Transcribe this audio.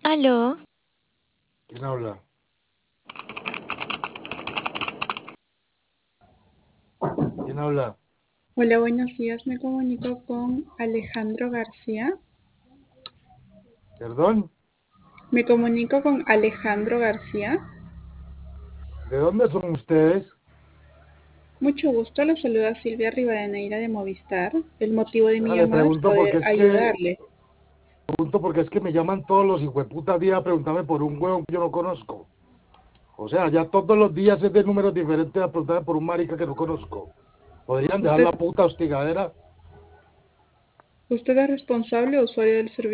Aló, ¿Quién habla? ¿Quién habla? Hola, buenos días. Me comunico con Alejandro García. ¿Perdón? Me comunico con Alejandro García. ¿De dónde son ustedes? Mucho gusto. Le saluda Silvia Rivadeneira de Movistar. El motivo de mi Le llamada es pregunto porque poder es que, ayudarle. me llaman todos los hijueputas días a preguntarme por un huevo que yo no conozco. O sea, ya todos los días es de números diferentes a preguntarme por un marica que no conozco. ¿Podrían dejar ¿Usted, la puta hostigadera? usted es responsable o usuario del servicio?